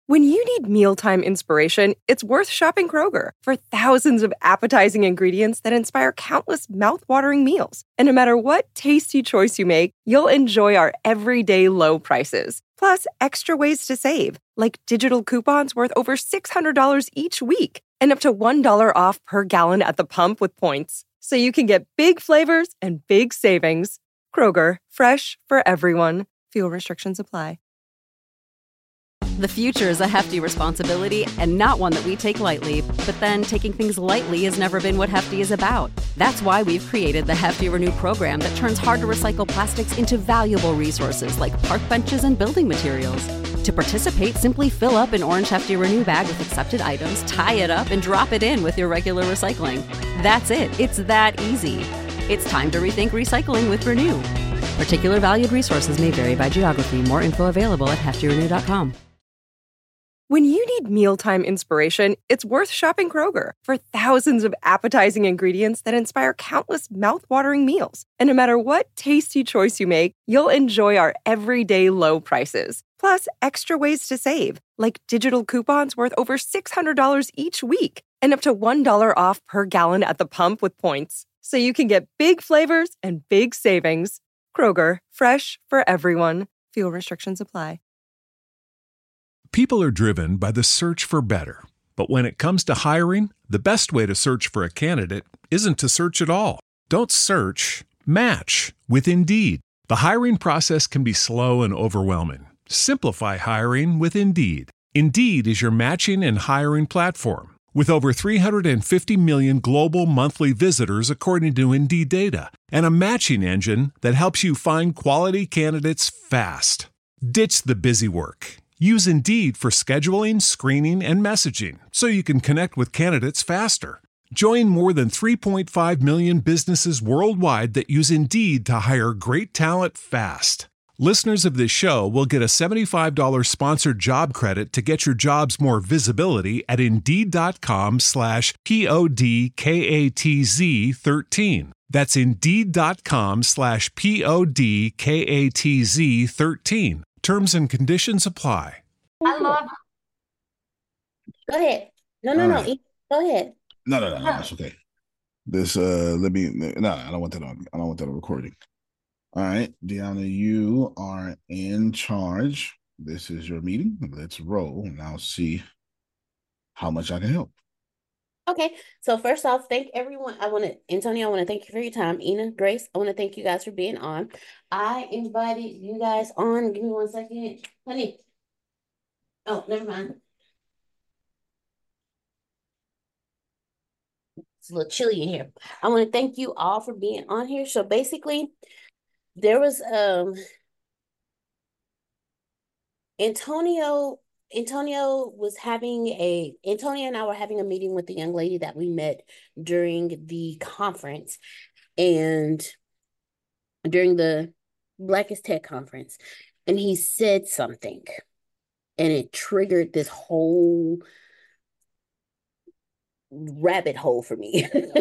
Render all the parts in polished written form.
When you need mealtime inspiration, it's worth shopping Kroger for thousands of appetizing ingredients that inspire countless mouth-watering meals. And no matter what tasty choice you make, you'll enjoy our everyday low prices. Plus, extra ways to save, like digital coupons worth over $600 each week and up to $1 off per gallon at the pump with points. So you can get big flavors and big savings. Kroger, fresh for everyone. Fuel restrictions apply. The future is a hefty responsibility and not one that we take lightly. But then taking things lightly has never been what Hefty is about. That's why we've created the Hefty Renew program that turns hard-to-recycle plastics into valuable resources like park benches and building materials. To participate, simply fill up an orange Hefty Renew bag with accepted items, tie it up, and drop it in with your regular recycling. That's it. It's that easy. It's time to rethink recycling with Renew. Particular valued resources may vary by geography. More info available at heftyrenew.com. When you need mealtime inspiration, it's worth shopping Kroger for thousands of appetizing ingredients that inspire countless mouth-watering meals. And no matter what tasty choice you make, you'll enjoy our everyday low prices. Plus, extra ways to save, like digital coupons worth over $600 each week and up to $1 off per gallon at the pump with points. So you can get big flavors and big savings. Kroger, fresh for everyone. Fuel restrictions apply. People are driven by the search for better. But when it comes to hiring, the best way to search for a candidate isn't to search at all. Don't search, match with Indeed. The hiring process can be slow and overwhelming. Simplify hiring with Indeed. Indeed is your matching and hiring platform. With over 350 million global monthly visitors according to Indeed data, and a matching engine that helps you find quality candidates fast. Ditch the busy work. Use Indeed for scheduling, screening, and messaging so you can connect with candidates faster. Join more than 3.5 million businesses worldwide that use Indeed to hire great talent fast. Listeners of this show will get a $75 sponsored job credit to get your jobs more visibility at Indeed.com/PODKATZ13. That's Indeed.com/PODKATZ13. Terms and conditions apply. I love. Go ahead. No. Go ahead. No. That's okay. This let me. No, I don't want that on. I don't want that on recording. All right, Deanna, you are in charge. This is your meeting. Let's roll, and I'll see how much I can help. Okay, so first off, thank everyone. Antonio, I want to thank you for your time. Ina, Grace, I want to thank you guys for being on. I invited you guys on. Give me 1 second. Honey. Oh, never mind. It's a little chilly in here. I want to thank you all for being on here. So basically, there was Antonio and I were having a meeting with the young lady that we met during the conference and during the Blackest Tech conference. And he said something and it triggered this whole rabbit hole for me.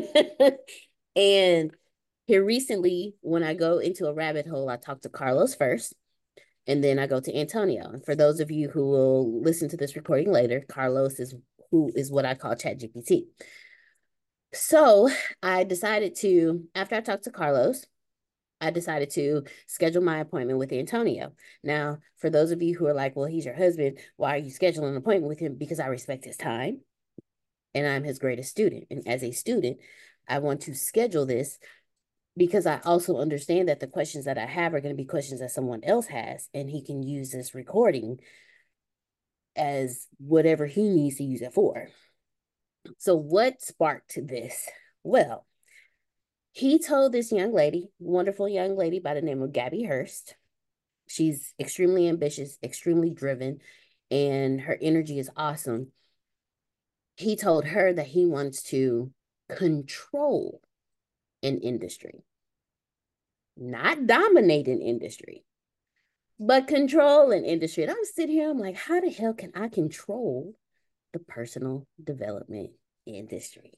And here recently, when I go into a rabbit hole, I talk to Carlos first. And then I go to Antonio. And for those of you who will listen to this recording later, Carlos is what I call ChatGPT. So I decided to, after I talked to Carlos, I decided to schedule my appointment with Antonio. Now, for those of you who are like, well, he's your husband, why are you scheduling an appointment with him? Because I respect his time and I'm his greatest student. And as a student, I want to schedule this because I also understand that the questions that I have are going to be questions that someone else has, and he can use this recording as whatever he needs to use it for. So what sparked this? Well, he told this young lady, wonderful young lady by the name of Gabby Hurst. She's extremely ambitious, extremely driven, and her energy is awesome. He told her that he wants to control an industry, not dominate an industry, but control an industry. And I'm sitting here, I'm like, how the hell can I control the personal development industry?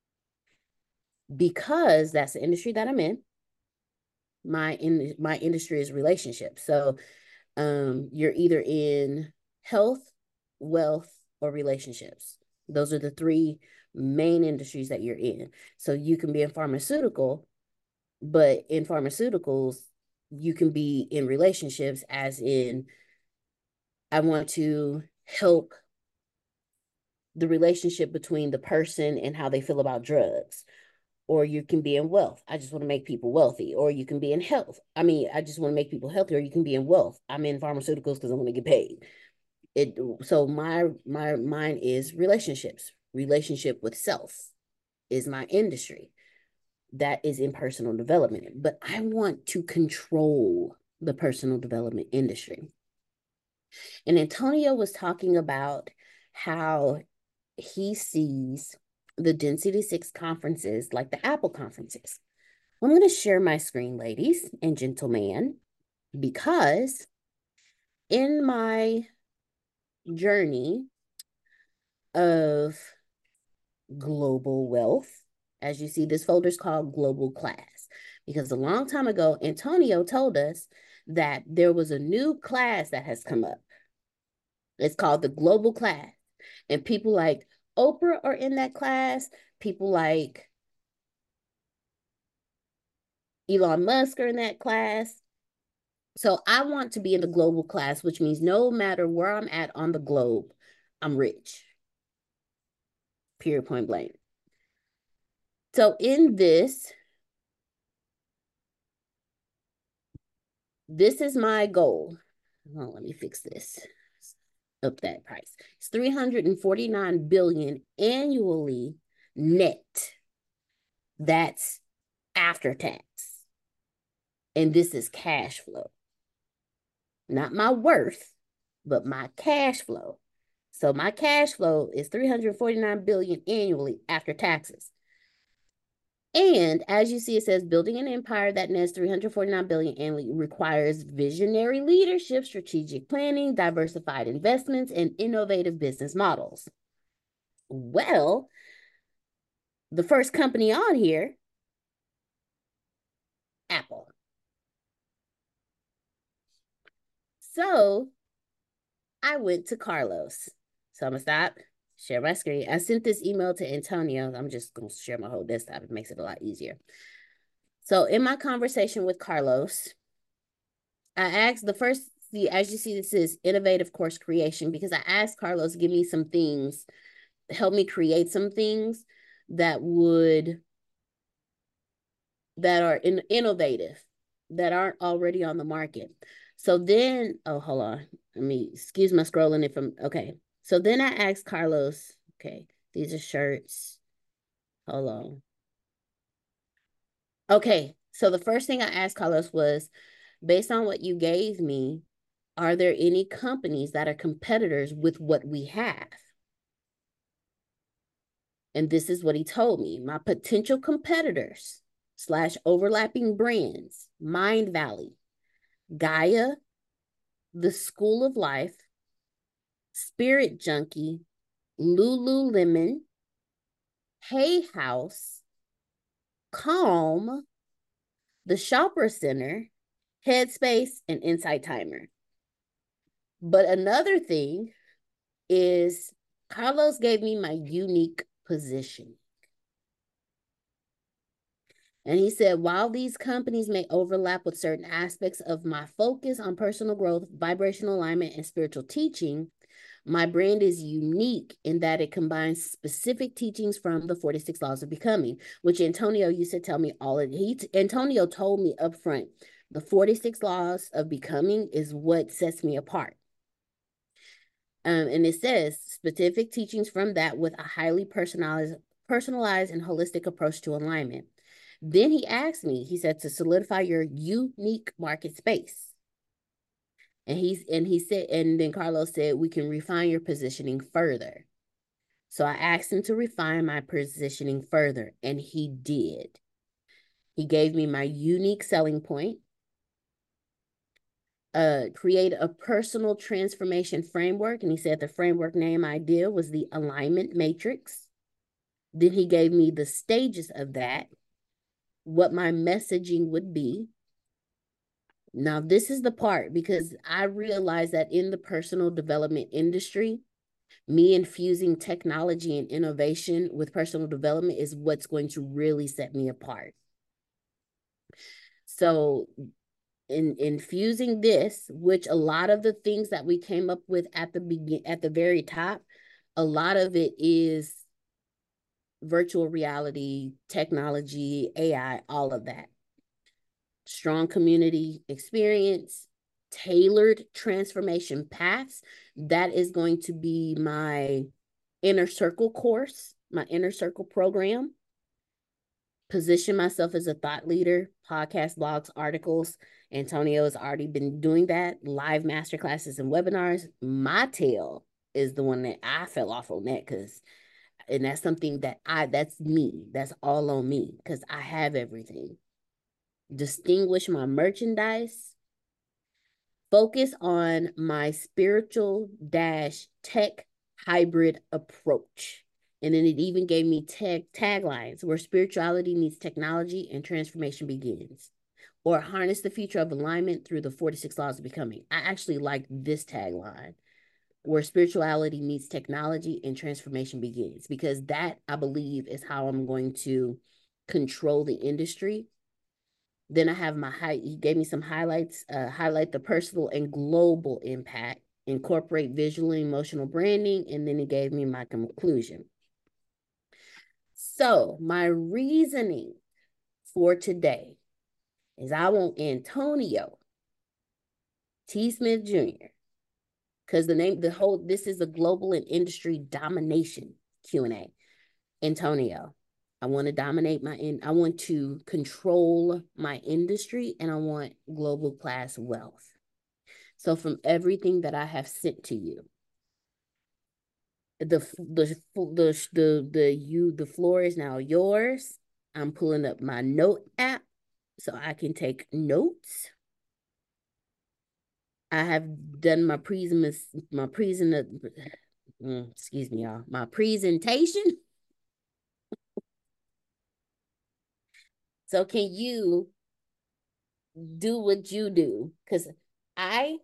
Because that's the industry that I'm in. My industry is relationships. So you're either in health wealth, or relationships. Those are the three main industries that you're in. So you can be in pharmaceutical, but in pharmaceuticals, you can be in relationships, as in, I want to help the relationship between the person and how they feel about drugs. Or you can be in wealth. I just want to make people wealthy. Or you can be in health. I mean, I just want to make people healthy. Or you can be in wealth. I'm in pharmaceuticals because I want to get paid. So my mine is relationships. Relationship with self is my industry. That is in personal development. But I want to control the personal development industry. And Antonio was talking about how he sees the Density 6 conferences like the Apple conferences. I'm going to share my screen, ladies and gentlemen, because in my journey of global wealth, as you see, this folder is called Global Class, because a long time ago, Antonio told us that there was a new class that has come up. It's called the Global Class. And people like Oprah are in that class. People like Elon Musk are in that class. So I want to be in the global class, which means no matter where I'm at on the globe, I'm rich. Period, point blank. So in this is my goal. Oh, let me fix this. Up that price. It's $349 billion annually net. That's after tax. And this is cash flow. Not my worth, but my cash flow. So my cash flow is $349 billion annually after taxes. And as you see, it says building an empire that nets $349 billion annually requires visionary leadership, strategic planning, diversified investments, and innovative business models. Well, the first company on here, Apple. So I went to Carlos. So I'm gonna stop, share my screen. I sent this email to Antonio. I'm just gonna share my whole desktop. It makes it a lot easier. So in my conversation with Carlos, I asked the first, as you see, this is innovative course creation, because I asked Carlos, give me some things, help me create some things that are innovative, that aren't already on the market. So then, oh, hold on. Let me, excuse my scrolling if I'm, okay. So then I asked Carlos, okay, these are shirts. Hold on. Okay, so the first thing I asked Carlos was, based on what you gave me, are there any companies that are competitors with what we have? And this is what he told me. My potential competitors / overlapping brands, Mind Valley, Gaia, The School of Life, Spirit Junkie, Lululemon, Hay House, Calm, the Shopper Center, Headspace, and Insight Timer. But another thing is Carlos gave me my unique position. And he said, while these companies may overlap with certain aspects of my focus on personal growth, vibrational alignment, and spiritual teaching, my brand is unique in that it combines specific teachings from the 46 Laws of Becoming, which Antonio used to tell me all of it. Antonio told me up front, the 46 Laws of Becoming is what sets me apart. And it says specific teachings from that with a highly personalized and holistic approach to alignment. Then he asked me, he said, to solidify your unique market space. And he said, and then Carlos said, we can refine your positioning further. So I asked him to refine my positioning further, and he did. He gave me my unique selling point, create a personal transformation framework. And he said the framework name idea was the alignment matrix. Then he gave me the stages of that, what my messaging would be. Now, this is the part, because I realized that in the personal development industry, Me infusing technology and innovation with personal development is what's going to really set me apart. So in infusing this, which a lot of the things that we came up with at the very top, a lot of it is virtual reality, technology, AI, all of that. Strong community experience, tailored transformation paths. That is going to be my inner circle course, my inner circle program. Position myself as a thought leader, podcast, blogs, articles. Antonio has already been doing that, live masterclasses and webinars. My tail is the one that I fell off on that and that's something that's me. That's all on me because I have everything. Distinguish my merchandise. Focus on my spiritual tech hybrid approach. And then it even gave me taglines where spirituality meets technology and transformation begins. Or harness the future of alignment through the 46 laws of becoming. I actually like this tagline where spirituality meets technology and transformation begins, because that, I believe, is how I'm going to control the industry. Then I have he gave me some highlights, highlight the personal and global impact, incorporate visual and emotional branding, and then he gave me my conclusion. So my reasoning for today is I want Antonio T. Smith Jr., because this is a global and industry domination Q&A. Antonio, I want to I want to control my industry, and I want global class wealth. So from everything that I have sent to you, the floor is now yours. I'm pulling up my note app so I can take notes. I have done my presentation. So can you do what you do? Because I've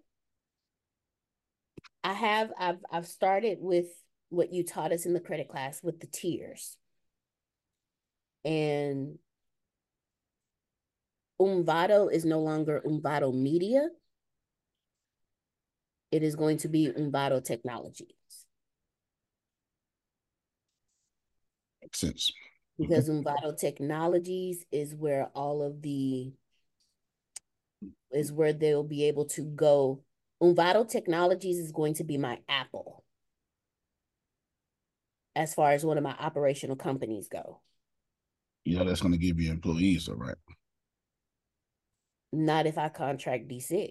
started with what you taught us in the credit class with the tiers. And Umvado is no longer Umvado Media. It is going to be Umvado Technologies. Makes sense. Because Umvado Technologies is where they'll be able to go. Umvado Technologies is going to be my Apple as far as one of my operational companies go. You know that's going to give you employees, though, right? Not if I contract D6.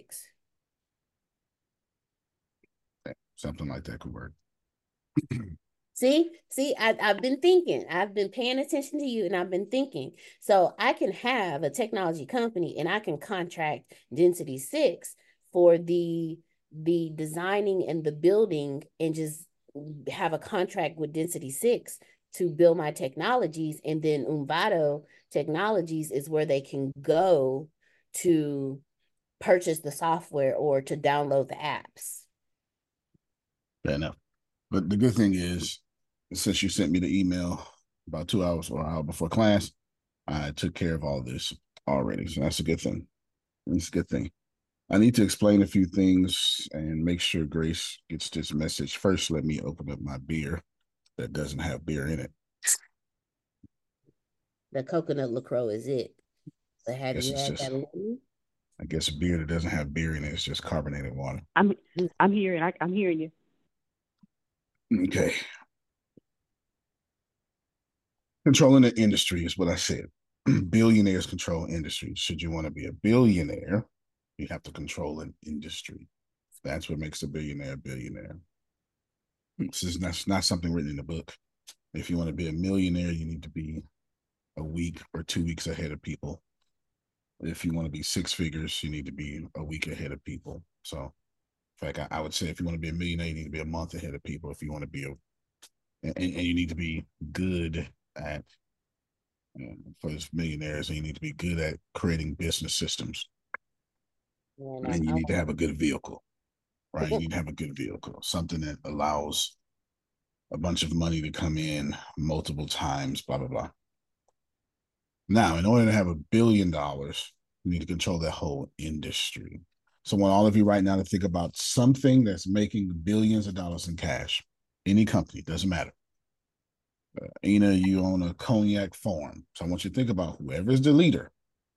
Something like that could work. See, I've been thinking. I've been paying attention to you, and I've been thinking. So I can have a technology company, and I can contract Density 6 for the designing and the building, and just have a contract with Density 6 to build my technologies. And then Umvado Technologies is where they can go to purchase the software or to download the apps. Fair enough. But the good thing is, since you sent me the email about 2 hours or an hour before class, I took care of all this already. So that's a good thing. It's a good thing. I need to explain a few things and make sure Grace gets this message. First, let me open up my beer that doesn't have beer in it. The coconut LaCroix is it. So have you had that lemon? I guess a beer that doesn't have beer in it is just carbonated water. I'm here. I'm hearing you. Okay. Controlling the industry is what I said. Billionaires control industry. Should you want to be a billionaire, you have to control an industry. That's what makes a billionaire a billionaire. That's not something written in the book. If you want to be a millionaire, you need to be a week or 2 weeks ahead of people. If you want to be six figures, you need to be a week ahead of people. So, in fact, I would say if you want to be a millionaire, you need to be a month ahead of people. If you want to be and you need to be good at, for those millionaires, and you need to be good at creating business systems. And you need to have a good vehicle, right? You need to have a good vehicle, something that allows a bunch of money to come in multiple times, blah, blah, blah. Now, in order to have $1 billion, you need to control that whole industry. So I want all of you right now to think about something that's making billions of dollars in cash. Any company, doesn't matter. Ina, you own a cognac farm. So I want you to think about whoever is the leader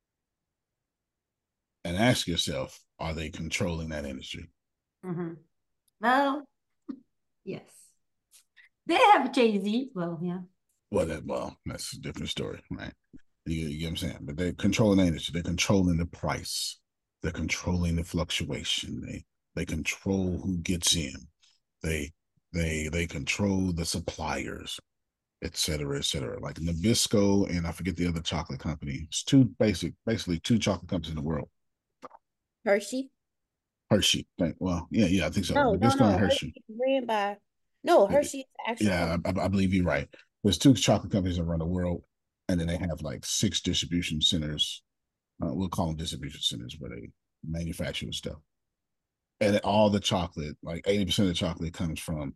and ask yourself, are they controlling that industry? Mm-hmm. Well, yes. They have Jay-Z. Well, yeah. Well, that's a different story, right? You get what I'm saying? But they're controlling the industry. They're controlling the price. They're controlling the fluctuation. They control who gets in. They control the suppliers, et cetera, et cetera. Like Nabisco and I forget the other chocolate company. It's basically two chocolate companies in the world. Hershey. Well, yeah, I think so. No. Nabisco and Hershey. Ran by. No, Hershey is actually. Yeah, I believe you're right. There's two chocolate companies around the world, and then they have like 6 distribution centers. We'll call them distribution centers where they manufacture the stuff. And all the chocolate, like 80% of the chocolate comes from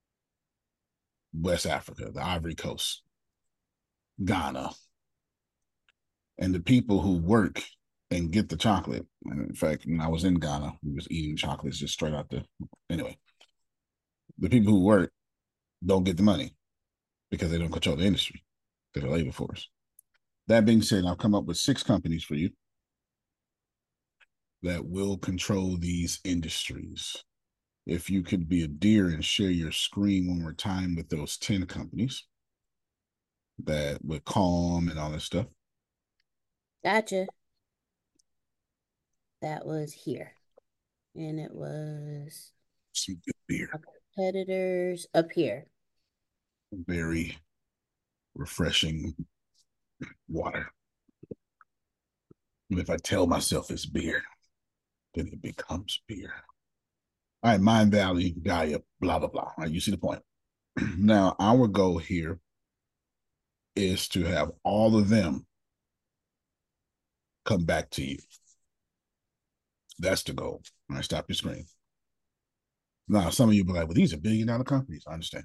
West Africa, the Ivory Coast, Ghana. And the people who work and get the chocolate, and in fact, when I was in Ghana, we was eating chocolates just straight out the, anyway. The people who work don't get the money because they don't control the industry. They're the labor force. That being said, I've come up with 6 companies for you that will control these industries. If you could be a dear and share your screen one more time with those 10 companies that with Calm and all that stuff. Gotcha. That was here. And it was some good beer. Competitors up here. Very refreshing water. And if I tell myself it's beer, then it becomes beer. All right, Mind Valley, Gaia, blah, blah, blah. All right, you see the point. Now, our goal here is to have all of them come back to you. That's the goal. All right, stop your screen. Now, some of you will be like, well, these are billion-dollar companies. I understand.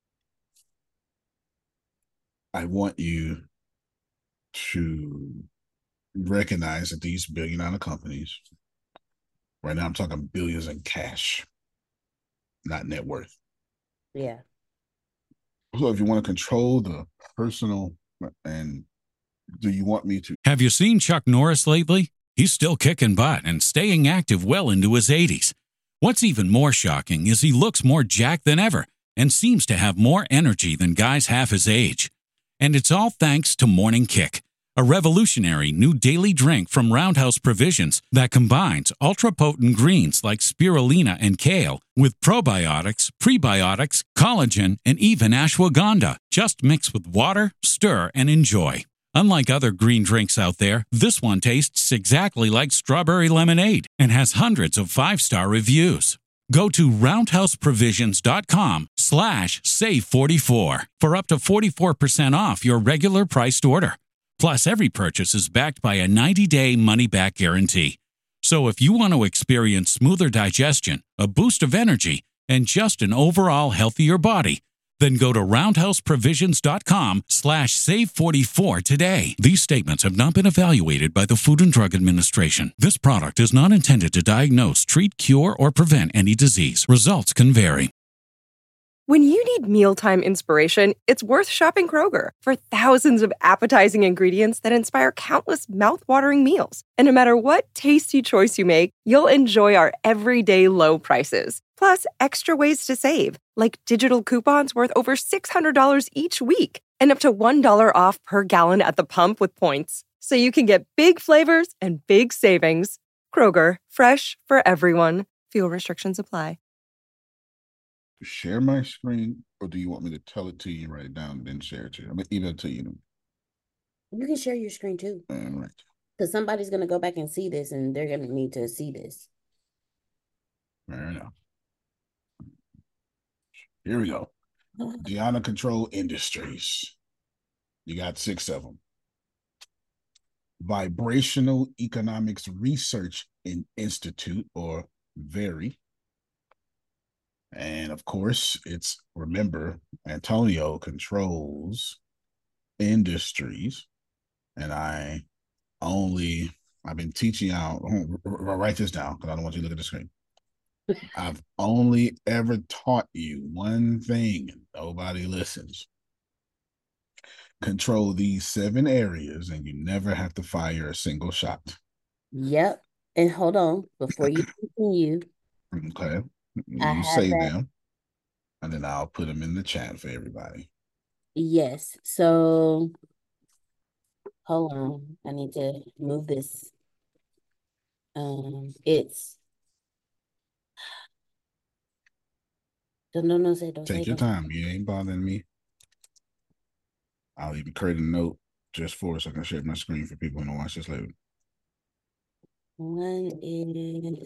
I want you to recognize that these billion-dollar companies, right now I'm talking billions in cash, not net worth. Yeah. So if you want to control the personal, and do you want me to? Have you seen Chuck Norris lately? He's still kicking butt and staying active well into his 80s. What's even more shocking is he looks more jacked than ever and seems to have more energy than guys half his age. And it's all thanks to Morning Kick, a revolutionary new daily drink from Roundhouse Provisions that combines ultra-potent greens like spirulina and kale with probiotics, prebiotics, collagen, and even ashwagandha. Just mix with water, stir, and enjoy. Unlike other green drinks out there, this one tastes exactly like strawberry lemonade and has hundreds of 5-star reviews. Go to roundhouseprovisions.com/save44 for up to 44% off your regular priced order. Plus, every purchase is backed by a 90-day money-back guarantee. So if you want to experience smoother digestion, a boost of energy, and just an overall healthier body, then go to roundhouseprovisions.com/save44 today. These statements have not been evaluated by the Food and Drug Administration. This product is not intended to diagnose, treat, cure, or prevent any disease. Results can vary. When you need mealtime inspiration, it's worth shopping Kroger for thousands of appetizing ingredients that inspire countless mouth-watering meals. And no matter what tasty choice you make, you'll enjoy our everyday low prices. Plus, extra ways to save, like digital coupons worth over $600 each week and up to $1 off per gallon at the pump with points. So you can get big flavors and big savings. Kroger, fresh for everyone. Fuel restrictions apply. Share my screen, or do you want me to tell it to you, write it down, then share it to you? I mean, email it to you. You can share your screen too. All right. Because somebody's going to go back and see this, and they're going to need to see this. Fair enough. Here we go. Gianna Control Industries. You got 6 of them. Vibrational Economics Research Institute, or VERI. And of course, remember, Antonio controls industries. And I've been teaching out, write this down because I don't want you to look at the screen. I've only ever taught you one thing, and nobody listens. Control these 7 areas, and you never have to fire a single shot. Yep. And hold on, before you continue. Okay. You say them, and then I'll put them in the chat for everybody. Yes. So hold on. I need to move this. It's don't say Take your time. You ain't bothering me. I'll even create a note just for so I can share my screen for people who don't watch this later. One is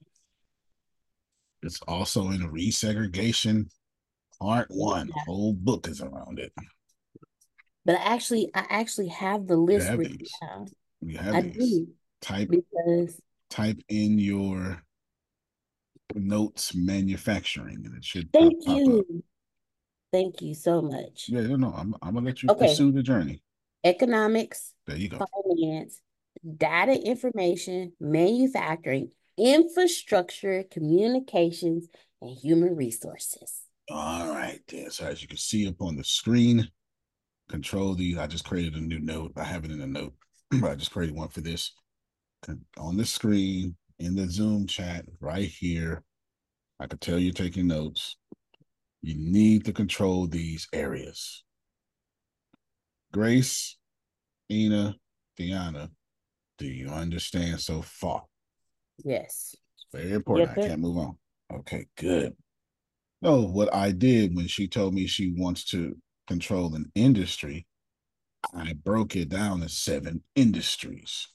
it's also in a resegregation part 1. The whole book is around it. But I actually have the list written down. You have these. Type in your notes manufacturing, and it should pop up. Thank you so much. Yeah, no, I'm gonna let you pursue the journey. Economics. There you go. Finance, data information, manufacturing, infrastructure, communications, and human resources. All right, then. So as you can see up on the screen, control these. I just created a new note. I have it in a note, but I just created one for this. On the screen, in the Zoom chat, right here, I could tell you're taking notes. You need to control these areas. Grace, Ina, Deanna, do you understand so far? Yes. It's very important. I can't move on. Okay, good. No, what I did when she told me she wants to control an industry, I broke it down to 7 industries.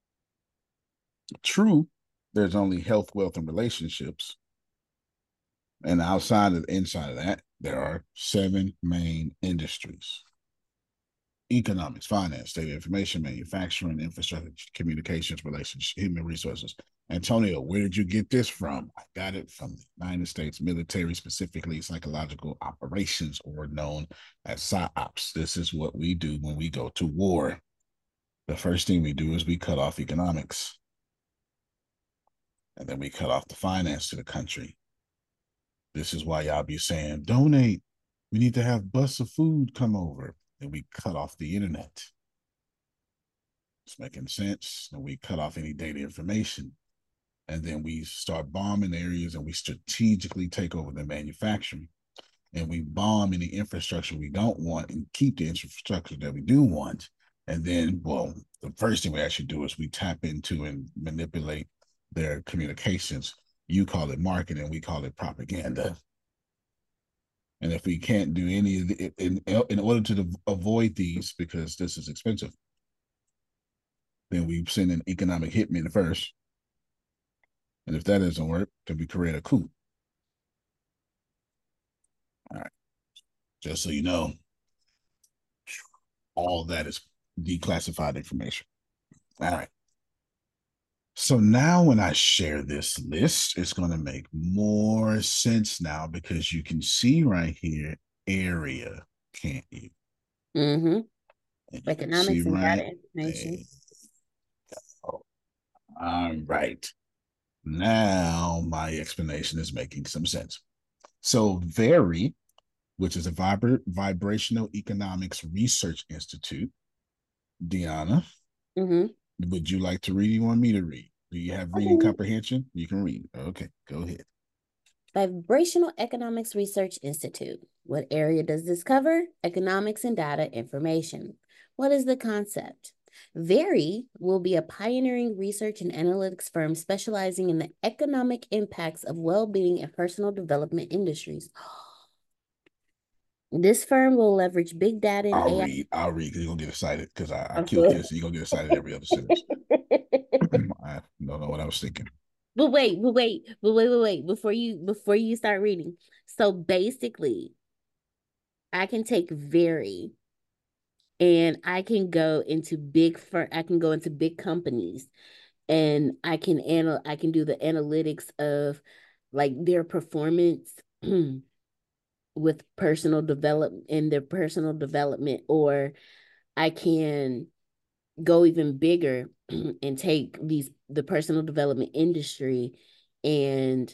True, there's only health, wealth, and relationships. And inside of that, there are 7 main industries. Economics, finance, data information, manufacturing, infrastructure, communications, relations, human resources. Antonio, where did you get this from? I got it from the United States military, specifically psychological operations, or known as PSYOPs. This is what we do when we go to war. The first thing we do is we cut off economics. And then we cut off the finance to the country. This is why y'all be saying, donate. We need to have bus of food come over. And we cut off the internet. It's making sense. And we cut off any data information. And then we start bombing areas, and we strategically take over the manufacturing. And we bomb any infrastructure we don't want and keep the infrastructure that we do want. And then, the first thing we actually do is we tap into and manipulate their communications. You call it marketing, we call it propaganda. And if we can't do any of the, in order to avoid these, because this is expensive, then we send an economic hitman first. And if that doesn't work, then we create a coup. All right. Just so you know, all that is declassified information. All right. So now when I share this list, it's going to make more sense now, because you can see right here, area, can't you? Mm-hmm. Economics and data information. All right. Now my explanation is making some sense. So VERI, which is a Vibrational Economics Research Institute, Deanna, would you like to read? You want me to read? Do you have reading comprehension? You can read. Okay, go ahead. Vibrational Economics Research Institute. What area does this cover? Economics and data information. What is the concept? VERI will be a pioneering research and analytics firm specializing in the economic impacts of well-being and personal development industries. This firm will leverage big data and AI. I'll read because you're going to get excited, because I killed this, and you're going to get excited every other sentence. I don't know what I was thinking. But wait. Before you start reading. So basically, I can take VERI and I can go into big companies, and I can do the analytics of like their performance with personal development in their personal development, or I can go even bigger and take the personal development industry and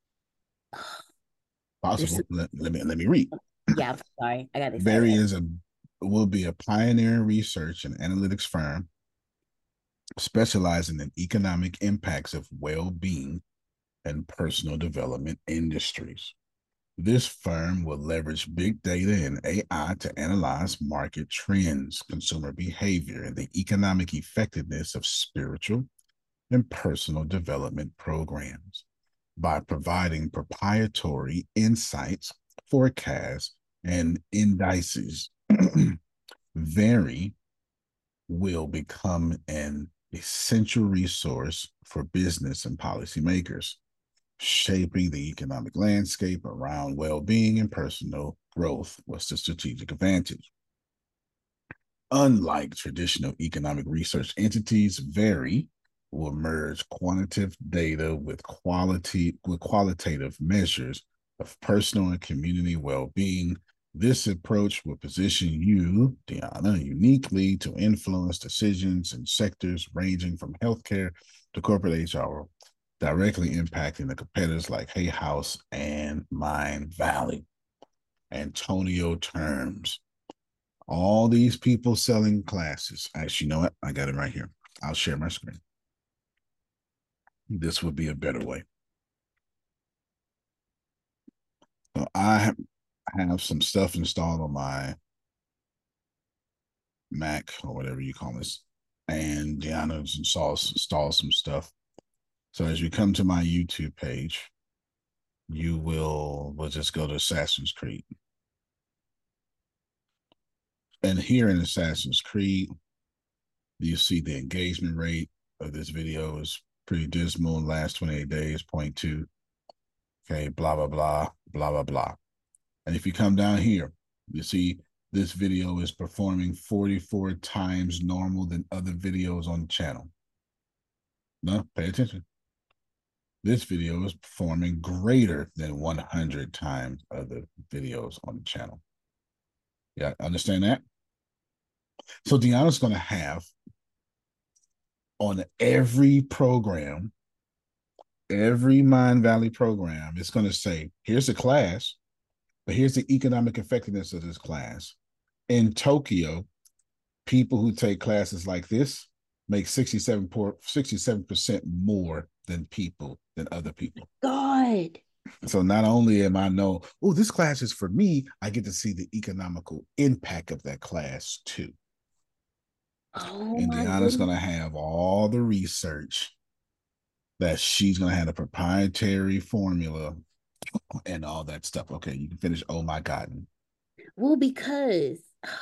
Possible. Let me read. Yeah, I'm sorry. I got Very excited. will be a pioneering research and analytics firm specializing in economic impacts of well-being and personal development industries. This firm will leverage big data and AI to analyze market trends, consumer behavior, and the economic effectiveness of spiritual and personal development programs. By providing proprietary insights, forecasts, and indices, Very will become an essential resource for business and policymakers, shaping the economic landscape around well-being and personal growth was the strategic advantage. Unlike traditional economic research entities, Very will merge quantitative data with qualitative measures of personal and community well-being. This approach will position you, Deanna, uniquely to influence decisions in sectors ranging from healthcare to corporate HR, directly impacting the competitors like Hay House and Mind Valley. Antonio Terms. All these people selling classes. Actually, you know what? I got it right here. I'll share my screen. This would be a better way. So I have some stuff installed on my Mac or whatever you call this, and Deanna's installed some stuff. So as you come to my YouTube page, we'll just go to Assassin's Creed. And here in Assassin's Creed, you see the engagement rate of this video is pretty dismal in the last 28 days, 0.2. Okay, blah, blah, blah, blah, blah, blah. And if you come down here, you see this video is performing 44 times normal than other videos on the channel. No, pay attention. This video is performing greater than 100 times other videos on the channel. Yeah, understand that? So Deanna's going to have on every program, every Mind Valley program, it's going to say, here's the class, but here's the economic effectiveness of this class. In Tokyo, people who take classes like this make 67% more than other people. God. So not only am I know, oh, this class is for me, I get to see the economical impact of that class too. Oh, and Deanna's going to have all the research that she's going to have a proprietary formula and all that stuff. Okay, you can finish. Oh my God. Well, because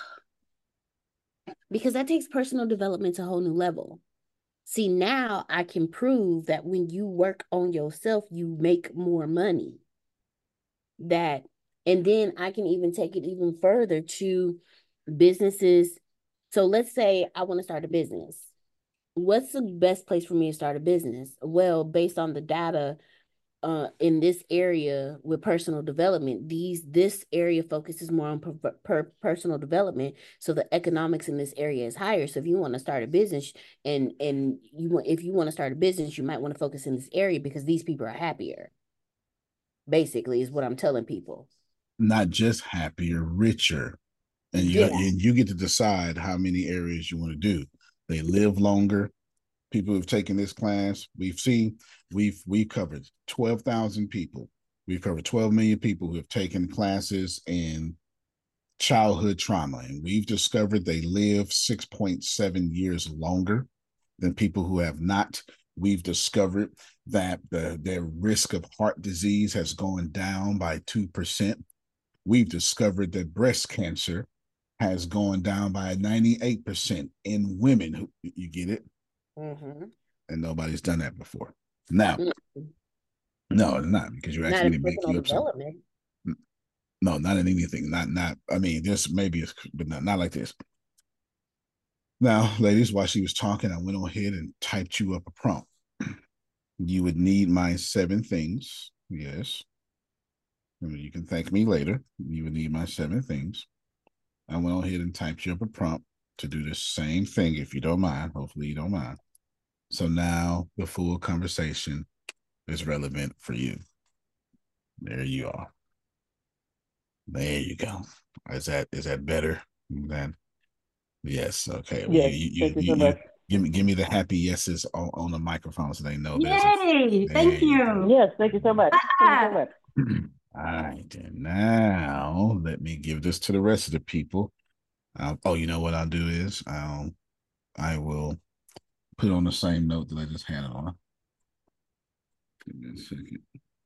that takes personal development to a whole new level. See, now I can prove that when you work on yourself, you make more money. And then I can even take it even further to businesses. So let's say I want to start a business. What's the best place for me to start a business? Well, based on the data in this area with personal development, this area focuses more on personal development, so the economics in this area is higher. So if you want to start a business if you want to start a business, you might want to focus in this area because these people are happier. Basically, is what I'm telling people. Not just happier, richer, and you get to decide how many areas you want to do. They live longer. People who've taken this class, we've covered 12,000 people. We've covered 12 million people who have taken classes in childhood trauma, and we've discovered they live 6.7 years longer than people who have not. We've discovered that their risk of heart disease has gone down by 2%. We've discovered that breast cancer has gone down by 98% in women. You get it? Mm-hmm. And nobody's done that before. Now, no, it's not, because you actually make you upset. No, not in anything. Not. I mean, this maybe, but not like this. Now, ladies, while she was talking, I went on ahead and typed you up a prompt. You would need my 7 things. Yes. You can thank me later. You would need my 7 things. I went ahead and typed you up a prompt to do the same thing if you don't mind. Hopefully you don't mind. So now the full conversation is relevant for you. There you are. There you go. Is that better than? Yes. Okay. Well, Yes, thank you so much. give me the happy yeses on the microphone so they know there's Yay! Thank you you. Yes, thank you so much. Thank you so much. All right. And now let me give this to the rest of the people. You know what I'll do is I will put it on the same note that I just had it on. Give me a second.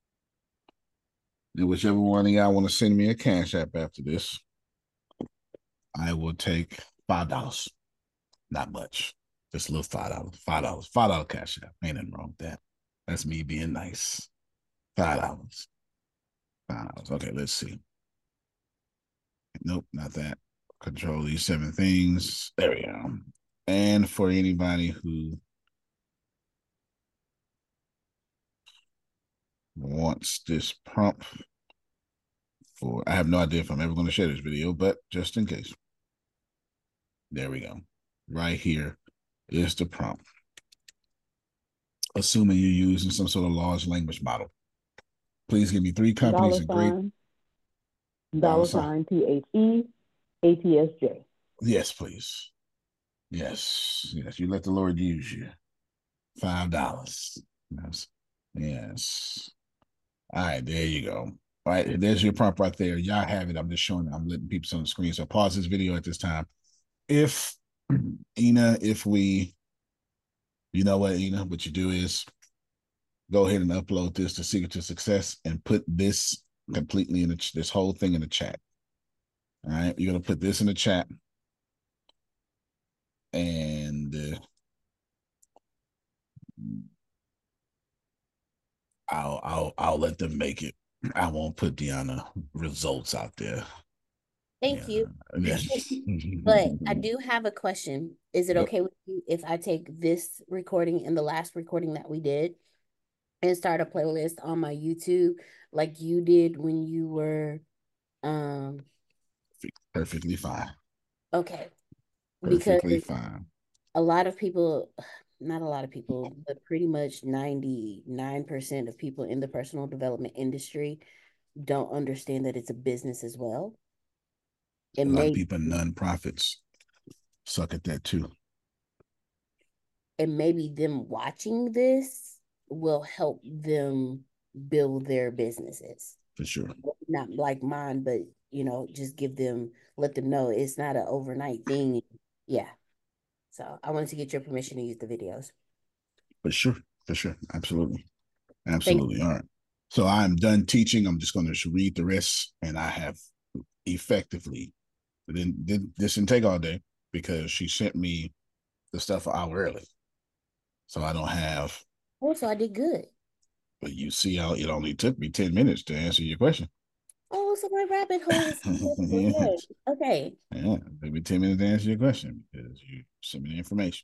And whichever one of y'all want to send me a cash app after this, I will take $5. Not much. Just a little $5. $5 cash app. Ain't nothing wrong with that. That's me being nice. $5. $5. Okay, let's see. Nope, not that. Control these 7 things. There we go. And for anybody who wants this prompt I have no idea if I'm ever going to share this video, but just in case. There we go. Right here is the prompt. Assuming you're using some sort of large language model. Please give me 3 companies and great. $sign THEATSJ. Yes, please. Yes. You let the Lord use you. $5. Yes. All right, there you go. All right, there's your prompt right there. Y'all have it. I'm just showing. I'm letting people on the screen. So pause this video at this time. If Ina, you know what, Ina, what you do is go ahead and upload this to Secret to Success and put this completely in this whole thing in the chat. All right, you're gonna put this in the chat, and I'll let them make it. I won't put Deanna results out there. Thank you. But I do have a question. Is it okay with you if I take this recording and the last recording that we did and start a playlist on my YouTube like you did when you were perfectly fine. Okay. Perfectly fine. A lot of people, not a lot of people, but pretty much 99% of people in the personal development industry don't understand that it's a business as well. A lot of people in nonprofits suck at that too. And maybe them watching this will help them build their businesses. For sure. Not like mine, but just let them know it's not an overnight thing. Yeah. So I wanted to get your permission to use the videos. For sure. Absolutely. All right. So I'm done teaching. I'm just going to read the rest, and I have effectively. This didn't take all day because she sent me the stuff an hour early. So I don't have. Oh, so I did good. But you see how it only took me 10 minutes to answer your question. Oh, so my rabbit hole is yes. Okay. Yeah, it took me 10 minutes to answer your question because you sent me the information.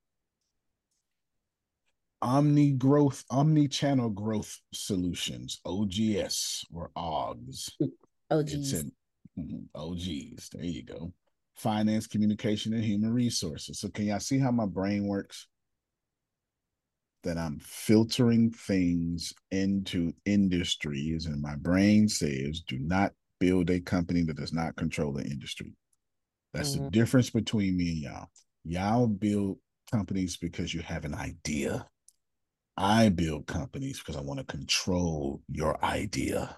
Omni-channel growth solutions, OGS or OGS. OGs. OGs. There you go. Finance, communication, and human resources. So can y'all see how my brain works? That I'm filtering things into industries, and my brain says, do not build a company that does not control the industry. That's the difference between me and y'all. Y'all build companies because you have an idea. I build companies because I want to control your idea.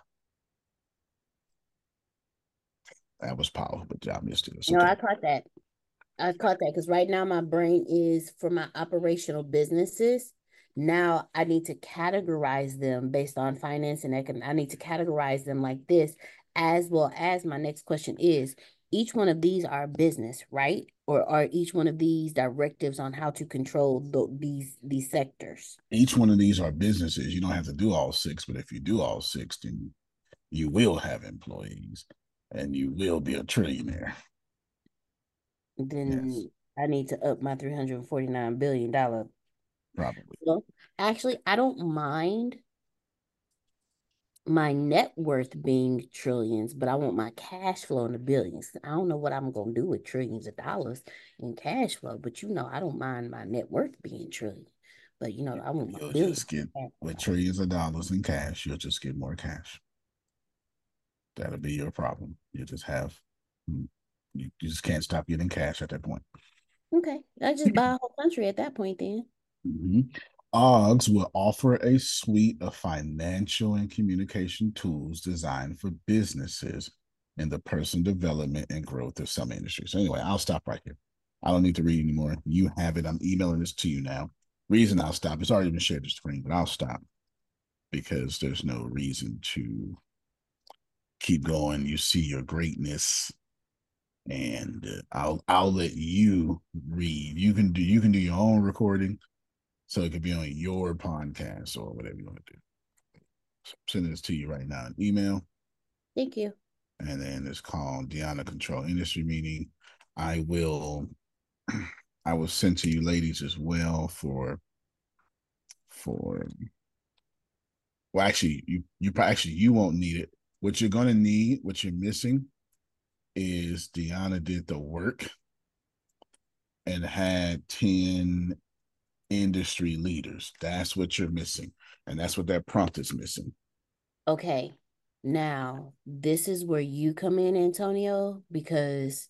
That was powerful, but y'all missed it. No, I caught that. Because right now my brain is for my operational businesses. Now I need to categorize them based on finance and economic. I need to categorize them like this, as well as my next question is, each one of these are business, right? Or are each one of these directives on how to control these sectors? Each one of these are businesses. You don't have to do all 6, but if you do all 6, then you will have employees and you will be a trillionaire. Then yes. I need to up my $349 billion. Probably. Well, actually, I don't mind my net worth being trillions, but I want my cash flow in the billions. I don't know what I'm going to do with trillions of dollars in cash flow, but I don't mind my net worth being trillion. But I want my You'll billions. just get with trillions of dollars in cash. You'll just get more cash. That'll be your problem. You just can't stop getting cash at that point. Okay, I just buy a whole country at that point then. Mm-hmm. OGS will offer a suite of financial and communication tools designed for businesses in the personal development and growth of some industries. So anyway, I'll stop right here. I don't need to read anymore. You have it. I'm emailing this to you now. Reason I'll stop. It's already been shared the screen, but I'll stop because there's no reason to keep going. You see your greatness, and I'll let you read. You can do your own recording, so it could be on your podcast or whatever you want to do. So I'm sending this to you right now in email. Thank you. And then it's called Deanna Control Industry Meeting. I will send to you ladies as well for well, actually you won't need it. What you're gonna need, what you're missing, is Deanna did the work and had 10 industry leaders. That's what you're missing. And that's what that prompt is missing. Okay. Now, this is where you come in, Antonio, because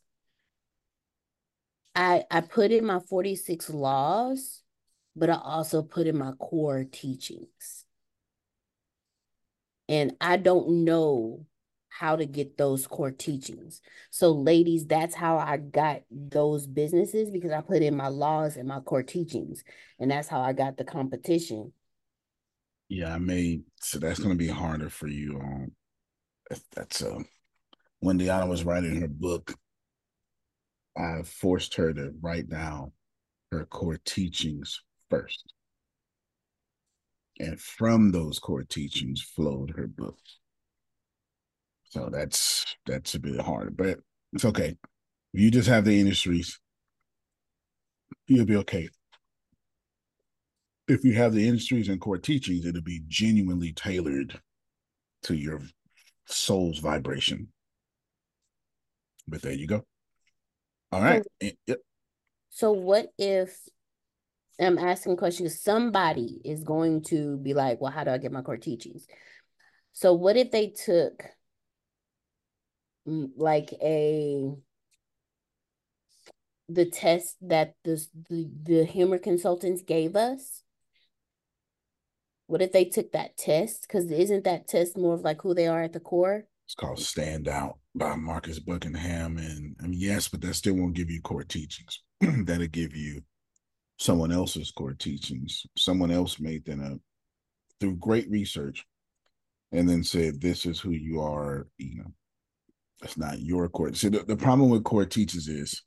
I put in my 46 laws, but I also put in my core teachings. And I don't know how to get those core teachings. So ladies, that's how I got those businesses, because I put in my laws and my core teachings. And that's how I got the competition. Yeah, so that's going to be harder for you. That's when Deanna was writing her book, I forced her to write down her core teachings first. And from those core teachings flowed her book. So that's a bit harder, but it's okay. If you just have the industries, you'll be okay. If you have the industries and core teachings, it'll be genuinely tailored to your soul's vibration. But there you go. All right. Yep. So what if I'm asking questions? Somebody is going to be like, well, how do I get my core teachings? So what if they took like the test that the humor consultants gave us? What if they took that test? Because isn't that test more of like who they are at the core? It's called Stand Out by Marcus Buckingham. And I mean, yes, but that still won't give you core teachings. That'll give you someone else's core teachings. Someone else made them up through great research and then said, this is who you are. That's not your core. See, the problem with core teachers is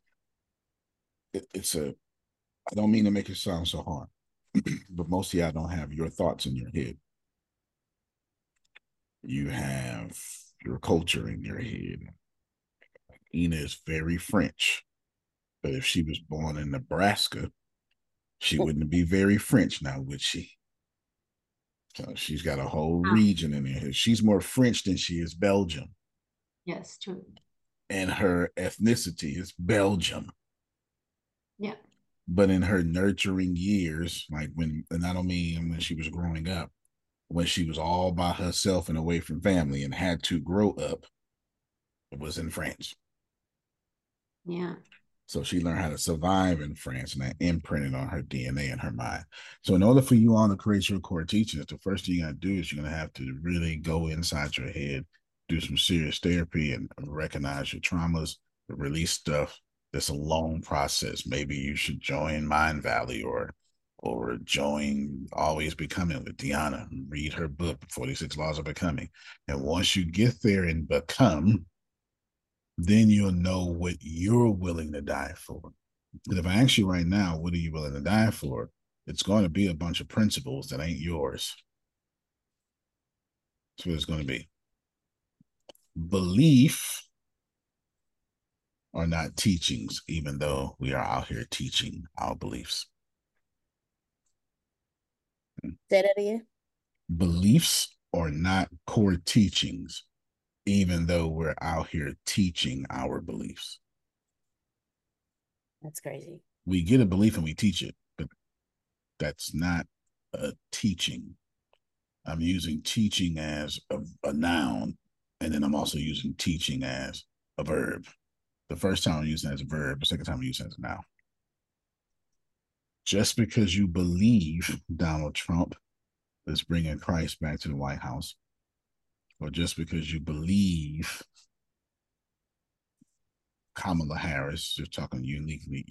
I don't mean to make it sound so hard, but most of y'all don't have your thoughts in your head. You have your culture in your head. Ina is very French, but if she was born in Nebraska, she wouldn't be very French now, would she? So she's got a whole region in her. She's more French than she is Belgium. Yes, true. And her ethnicity is Belgium. Yeah. But in her nurturing years, and I don't mean when she was growing up, when she was all by herself and away from family and had to grow up, it was in France. Yeah. So she learned how to survive in France, and that imprinted on her DNA and her mind. So in order for you all to create your core teachings, the first thing you got to do is you're going to have to really go inside your head, do some serious therapy, and recognize your traumas, release stuff. It's a long process. Maybe you should join Mind Valley or join Always Becoming with Deanna. Read her book, 46 Laws of Becoming. And once you get there and become, then you'll know what you're willing to die for. Because if I ask you right now, what are you willing to die for? It's going to be a bunch of principles that ain't yours. That's what it's going to be. Belief are not teachings, even though we are out here teaching our beliefs. Say that again. Beliefs are not core teachings, even though we're out here teaching our beliefs. That's crazy. We get a belief and we teach it, but that's not a teaching. I'm using teaching as a noun, and then I'm also using teaching as a verb. The first time I'm using it as a verb, the second time I'm using it as a noun. Just because you believe Donald Trump is bringing Christ back to the White House, or just because you believe Kamala Harris, just talking uniquely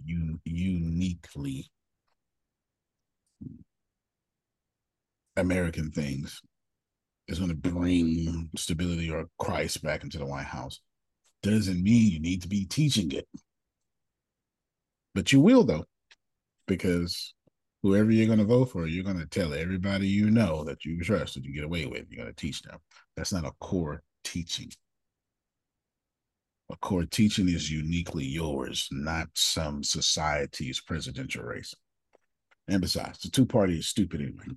American things, is going to bring stability or Christ back into the White House, doesn't mean you need to be teaching it. But you will, though, because whoever you're going to vote for, you're going to tell everybody you know that you trust that you get away with. You're going to teach them. That's not a core teaching. A core teaching is uniquely yours, not some society's presidential race. And besides, the two-party is stupid anyway.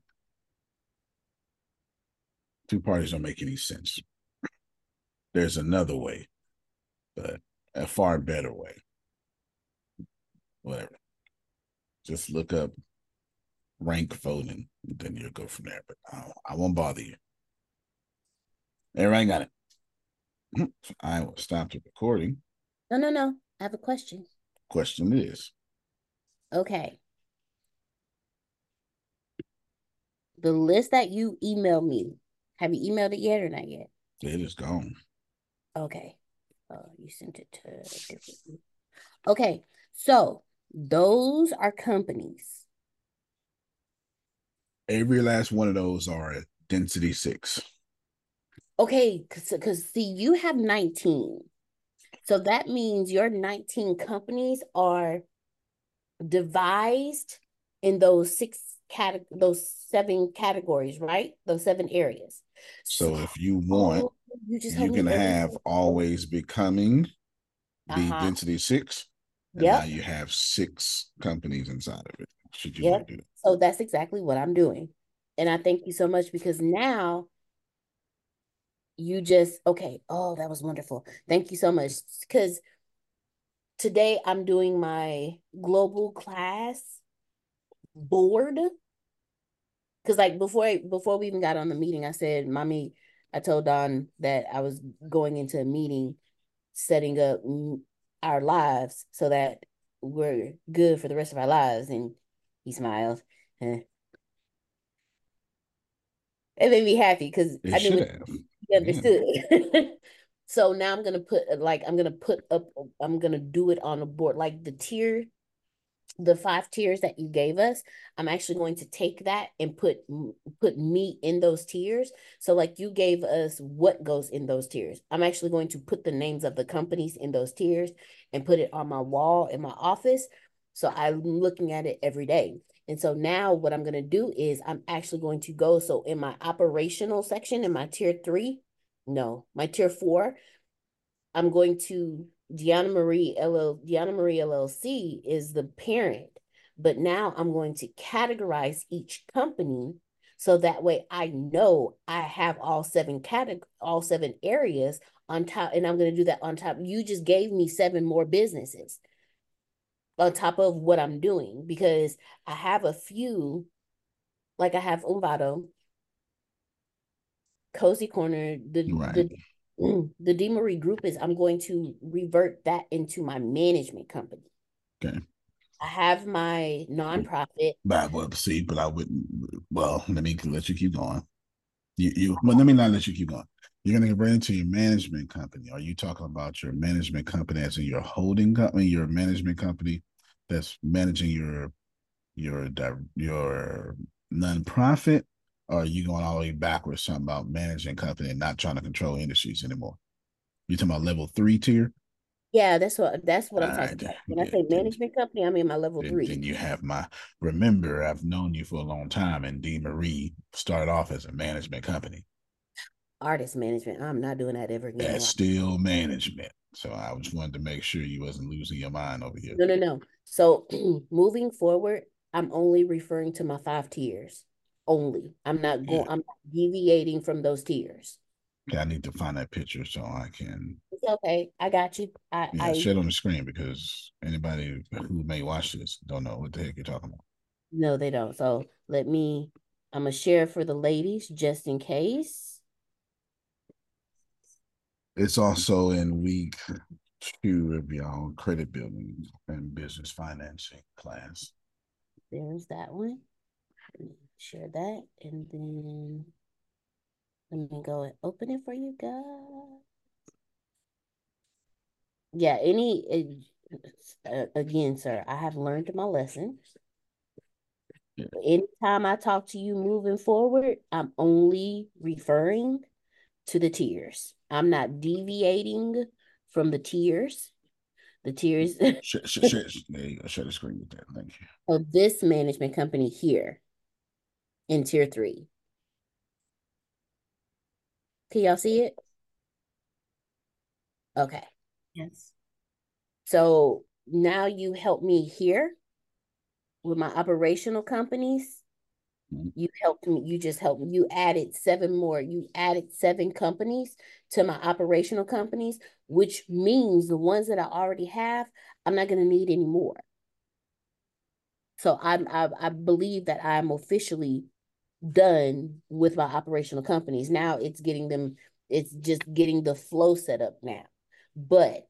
Two parties don't make any sense. There's another way, but a far better way. Whatever. Just look up rank voting, then you'll go from there. But I won't bother you. Everybody got it. So I will stop the recording. No. I have a question. Question is. Okay. The list that you emailed me, have you emailed it yet or not yet? It is gone. Okay. You sent it to different. Okay. So those are companies. Every last one of those are at density 6. Okay, because see, you have 19. So that means your 19 companies are devised in those 7 categories, right? Those 7 areas. So if you want, you can have always becoming be density 6. And now you have 6 companies inside of it. Should you do that? So that's exactly what I'm doing. And I thank you so much, because now you just, okay. Oh, that was wonderful. Thank you so much. Because today I'm doing my global class board. Because like before we even got on the meeting, I said, Mommy, I told Don that I was going into a meeting, setting up our lives so that we're good for the rest of our lives. And he smiled. It made me happy because I knew he understood. So now I'm gonna do it on a board, like the 5 tiers that you gave us. I'm actually going to take that and put me in those tiers. So like you gave us what goes in those tiers. I'm actually going to put the names of the companies in those tiers and put it on my wall in my office. So I'm looking at it every day. And so now what I'm going to do is I'm actually going to go. So in my operational section, in my tier 4, I'm going to Deanna Marie LLC is the parent, but now I'm going to categorize each company so that way I know I have all 7 areas on top, and I'm going to do that on top. You just gave me 7 more businesses on top of what I'm doing, because I have a few, like I have Umbado, Cozy Corner, the DeMarie Group is, I'm going to revert that into my management company. Okay. I have my nonprofit. But I wouldn't. Well, let me let you keep going. Well, let me not let you keep going. You're going to bring it to your management company. Are you talking about your management company as in your holding company, your management company that's managing your nonprofit? Or are you going all the way backwards, talking about managing company and not trying to control industries anymore? You talking about level 3 tier? Yeah, that's what I'm talking about. When I say management company, I'm in my level 3. Then you have remember, I've known you for a long time, and DeMarie started off as a management company. Artist management. I'm not doing that ever again. That's still management. So I just wanted to make sure you wasn't losing your mind over here. No. So moving forward, I'm only referring to my 5 tiers. only. I'm not Yeah. I'm not deviating from those tiers. Okay, I need to find that picture so I can It's okay. I got you. share it on the screen because anybody who may watch this don't know what the heck you're talking about. No, they don't. So I'm gonna share for the ladies just in case. It's also in week 2 of y'all credit building and business financing class. There's that one. Share that, and then let me go and open it for you guys. Yeah, again, sir, I have learned my lesson. Yeah. Anytime I talk to you moving forward, I'm only referring to the tiers. I'm not deviating from the tiers. The tiers There you go. Share the screen with that. Thank you. of this management company here in tier 3. Can y'all see it? Okay. Yes. So now you help me here with my operational companies. You helped me. You just helped me. You added 7 more. You added 7 companies to my operational companies, which means the ones that I already have, I'm not going to need any more. So I believe that I'm officially done with my operational companies. Now it's just getting the flow set up now. But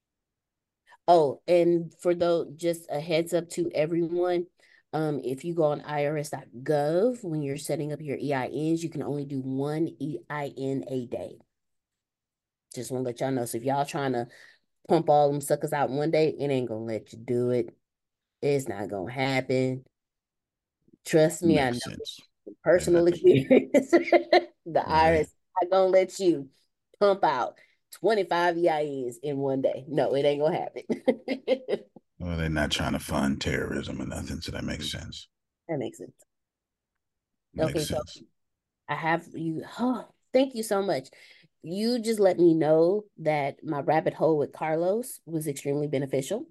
and for those, just a heads up to everyone, if you go on irs.gov, when you're setting up your EINs, you can only do 1 EIN a day. Just want to let y'all know. So if y'all trying to pump all them suckers out in one day, it ain't gonna let you do it. It's not gonna happen. Trust me, I know personal experience. The IRS not gonna let you pump out 25 EINs in one day. No, it ain't gonna happen. Well, they're not trying to fund terrorism or nothing, so that makes sense. That makes sense. Makes sense. So I have you. Oh, thank you so much. You just let me know that my rabbit hole with Carlos was extremely beneficial.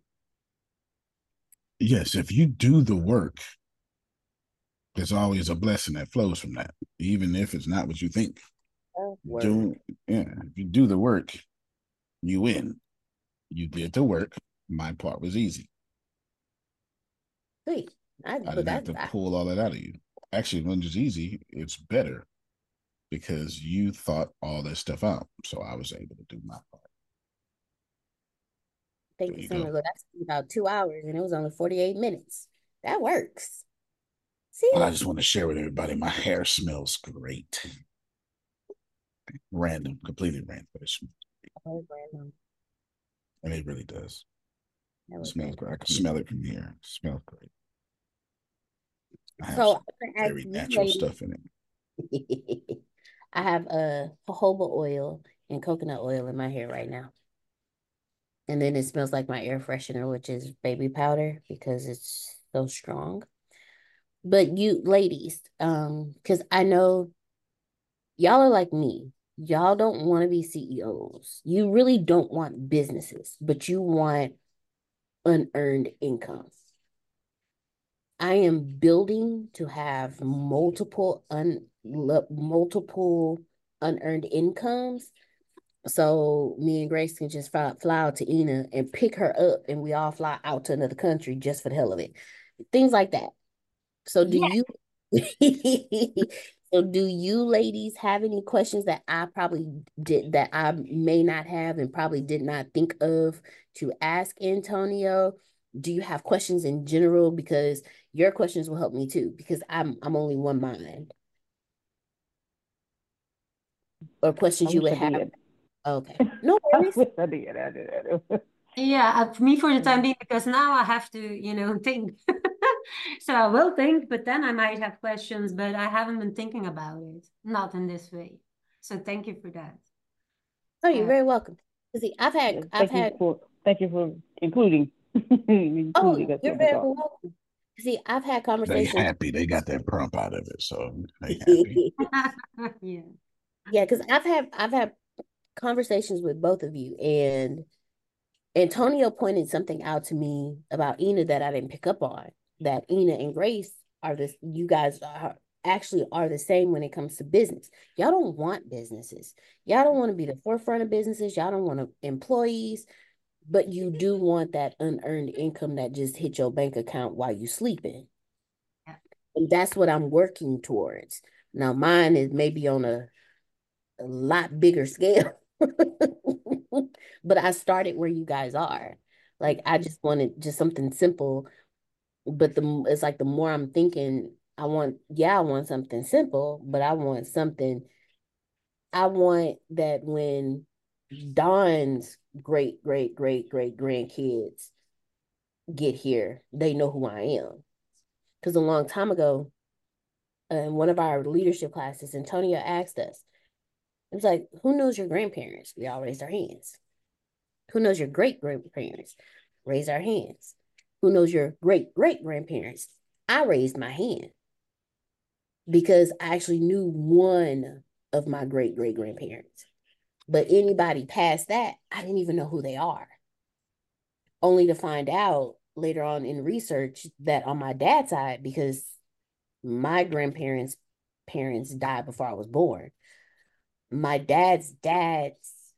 Yes, if you do the work, there's always a blessing that flows from that, even if it's not what you think. If you do the work, you win. You did the work. My part was easy. Sweet. I didn't have to pull all that out of you. Actually, when it's easy, it's better because you thought all this stuff out. So I was able to do my part. Thank you so much. That's about 2 hours, and it was only 48 minutes. That works. See? Well, I just want to share with everybody. My hair smells great. Random, completely random, but it smells great. Random. And it really does. It smells great. I can smell it from here. It smells great. I have some very natural stuff in it. I have jojoba oil and coconut oil in my hair right now. And then it smells like my air freshener, which is baby powder because it's so strong. But you ladies, because I know y'all are like me. Y'all don't want to be CEOs. You really don't want businesses, but you want unearned income. I am building to have multiple unearned incomes. So me and Grace can just fly out to Ina and pick her up, and we all fly out to another country just for the hell of it. Things like that. So do you so do you ladies have any questions that I may not have and probably did not think of to ask Antonio? Do you have questions in general? Because your questions will help me too, because I'm only one mind. Or questions you would have. Okay. No worries. I did. Yeah, me for the time being, because now I have to, think. So I will think, but then I might have questions, but I haven't been thinking about it, not in this way. So thank you for that. Oh, you're very welcome. See, thank you for including. Oh, you're very welcome. See, I've had conversations. They happy they got that prompt out of it, so they happy. Yeah, because I've had conversations with both of you, and Antonio pointed something out to me about Ina that I didn't pick up on. That Ina and Grace you guys actually are the same when it comes to business. Y'all don't want businesses. Y'all don't want to be the forefront of businesses. Y'all don't want employees, but you do want that unearned income that just hit your bank account while you sleeping. Yeah. And that's what I'm working towards. Now, mine is maybe on a lot bigger scale, but I started where you guys are. Like, I just wanted just something simple, but it's like the more I'm thinking, I want something simple, but I want that when Don's great, great, great, great grandkids get here, they know who I am. Because a long time ago, in one of our leadership classes, Antonio asked us, it was like, who knows your grandparents? We all raised our hands. Who knows your great grandparents? Raise our hands. Who knows your great great grandparents? I raised my hand because I actually knew one of my great great grandparents. But anybody past that, I didn't even know who they are. Only to find out later on in research that on my dad's side, because my grandparents' parents died before I was born. My dad's dad,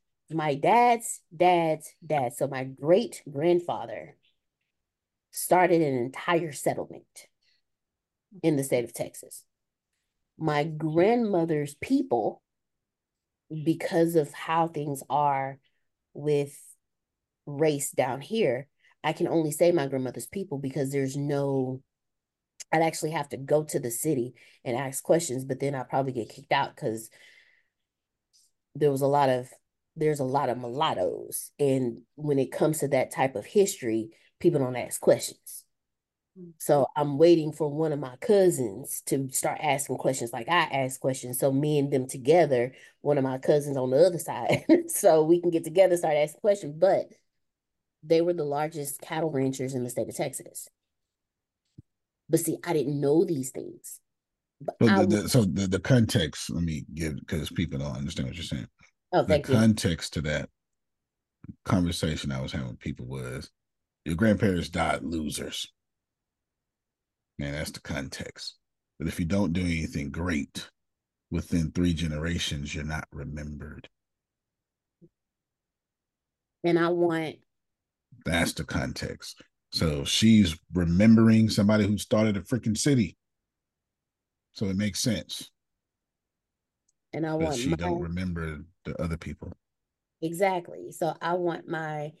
so my great grandfather started an entire settlement in the state of Texas. My grandmother's people, because of how things are with race down here, I can only say my grandmother's people because I'd actually have to go to the city and ask questions, but then I'd probably get kicked out because there's a lot of mulattoes. And when it comes to that type of history, people don't ask questions. So I'm waiting for one of my cousins to start asking questions like I ask questions. So me and them together, one of my cousins on the other side, so we can get together, start asking questions. But they were the largest cattle ranchers in the state of Texas. But see, I didn't know these things. But so the context, let me give, because people don't understand what you're saying. Oh, thank you. The context to that conversation I was having with people was your grandparents died losers. Man, that's the context. But if you don't do anything great within 3 generations, you're not remembered. And that's the context. So she's remembering somebody who started a freaking city. So it makes sense. And but she don't remember the other people. Exactly. So I want my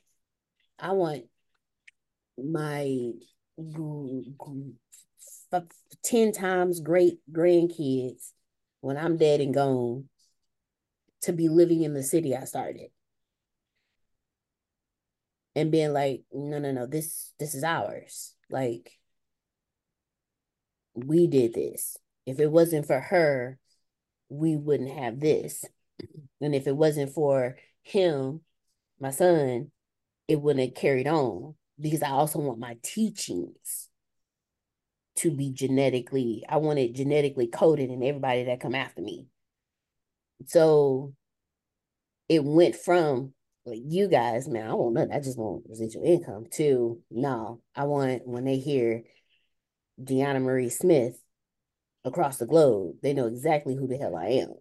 10 times great grandkids when I'm dead and gone to be living in the city I started. And being like, no, this is ours. Like, we did this. If it wasn't for her, we wouldn't have this. And if it wasn't for him, my son, it wouldn't have carried on. Because I also want my teachings to be I want it genetically coded in everybody that come after me. So it went from like, you guys, man, I want nothing. I just want residual income, to no, I want, when they hear Deanna Marie Smith across the globe, they know exactly who the hell I am.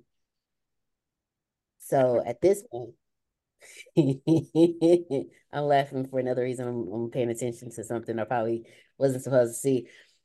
So at this point, I'm laughing for another reason. I'm paying attention to something I probably wasn't supposed to see.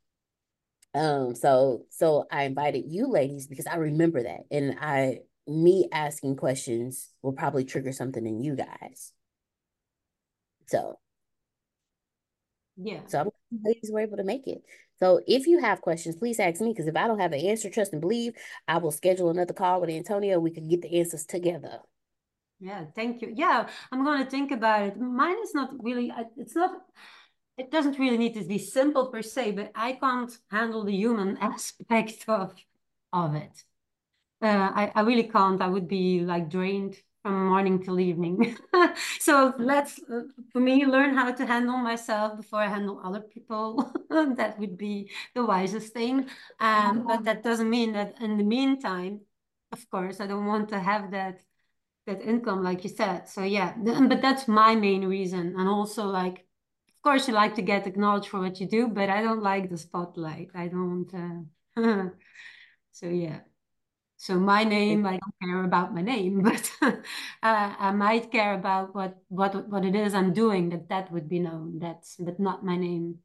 So I invited you ladies because I remember that, and me asking questions will probably trigger something in you guys. So yeah. So I'm glad ladies were able to make it. So if you have questions, please ask me, because if I don't have an answer, trust and believe, I will schedule another call with Antonio. We can get the answers together. Yeah, thank you. Yeah, I'm going to think about it. Mine is not really, it doesn't really need to be simple per se, but I can't handle the human aspect of it. I really can't. I would be like drained from morning till evening. So let's, for me, learn how to handle myself before I handle other people. That would be the wisest thing. But that doesn't mean that in the meantime, of course, I don't want to have that income, like you said. So yeah, but that's my main reason. And also, like, of course, you like to get acknowledged for what you do, but I don't like the spotlight. I don't. So yeah. So my name, I don't care about my name, but I might care about what it is I'm doing, that would be known. But not my name.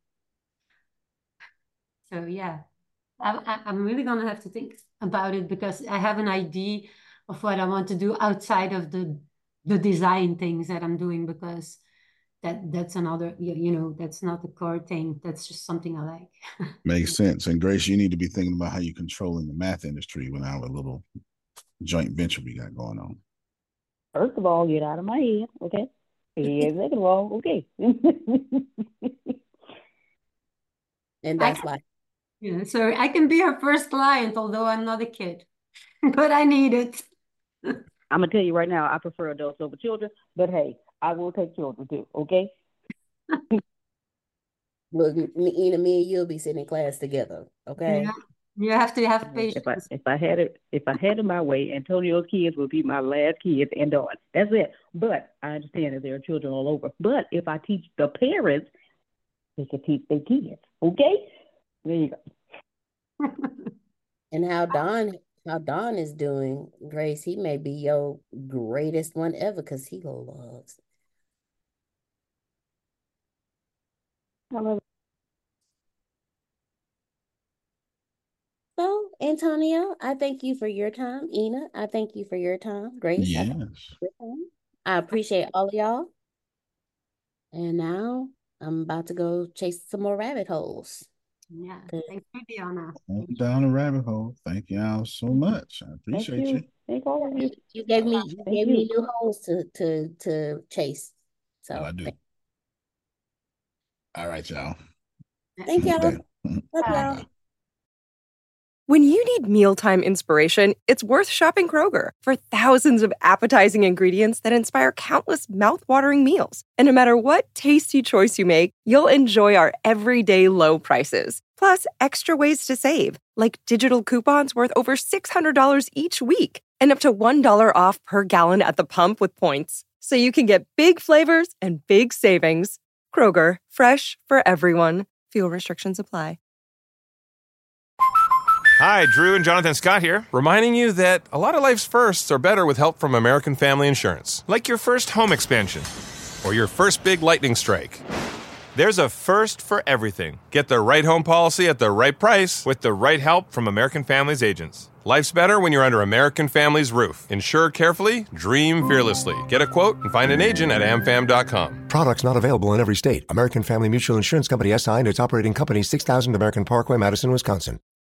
So yeah, I'm really gonna have to think about it because I have an idea of what I want to do outside of the design things that I'm doing, because that's another, that's not the core thing. That's just something I like. Makes sense. And Grace, you need to be thinking about how you're controlling the math industry with our little joint venture we got going on. First of all, get out of my head, okay? And second of all, okay. And that's why. Yeah, so I can be her first client, although I'm not a kid, but I need it. I'm gonna tell you right now, I prefer adults over children, but hey, I will take children too, okay? Look, me and you'll be sitting in class together, okay? Yeah. You have to have patience. If I had it my way, Antonio's kids would be my last kids and on. That's it. But I understand that there are children all over. But if I teach the parents, they can teach their kids. Okay? There you go. And how Don is doing, Grace, he may be your greatest one ever because he loves. So, Antonio, I thank you for your time. Ina, I thank you for your time. Grace, Yes. I appreciate all of y'all. And now I'm about to go chase some more rabbit holes. Yeah, thank you, Diana. Down the rabbit hole. Thank y'all so much. I appreciate you. Thank all of you. You gave me new holes to chase. So I do. All right, y'all. Thank y'all. Love y'all. When you need mealtime inspiration, it's worth shopping Kroger for thousands of appetizing ingredients that inspire countless mouth-watering meals. And no matter what tasty choice you make, you'll enjoy our everyday low prices. Plus, extra ways to save, like digital coupons worth over $600 each week and up to $1 off per gallon at the pump with points. So you can get big flavors and big savings. Kroger, fresh for everyone. Fuel restrictions apply. Hi, Drew and Jonathan Scott here, reminding you that a lot of life's firsts are better with help from American Family Insurance. Like your first home expansion or your first big lightning strike. There's a first for everything. Get the right home policy at the right price with the right help from American Family's agents. Life's better when you're under American Family's roof. Insure carefully, dream fearlessly. Get a quote and find an agent at amfam.com. Products not available in every state. American Family Mutual Insurance Company SI and its operating company 6000 American Parkway, Madison, Wisconsin.